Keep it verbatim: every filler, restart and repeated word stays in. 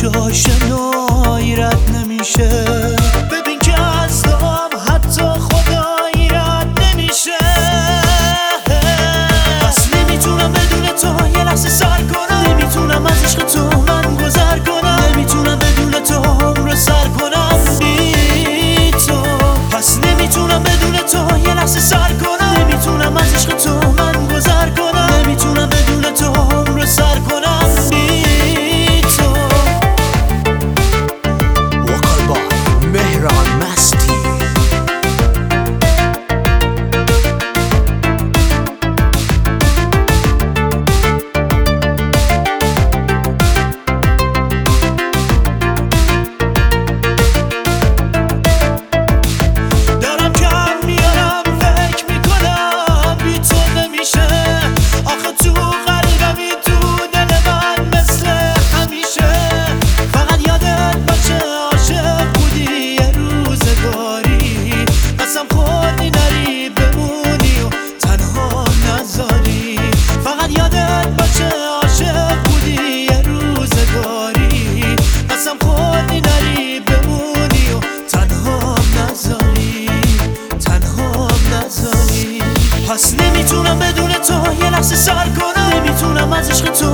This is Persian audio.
هیچ آشنایی رد نمیشه. ببین که از دام حتی خدایی رد نمیشه. پس نمیتونم بدون تو یه لحظه سر کنم، نمیتونم از عشق تو من گذر کنم، نمیتونم بدون تو عمر سر کنم بی تو. پس نمیتونم بدون تو یه لحظه سر کنم، نمیتونم از عشق تو من گذر کنم، نمیتونم بدون تو عمر سر کنم بی تو. وکال با مهران مستی. پس نمیتونم بدون تو یه لحظه سر کنم، نمیتونم از عشق تو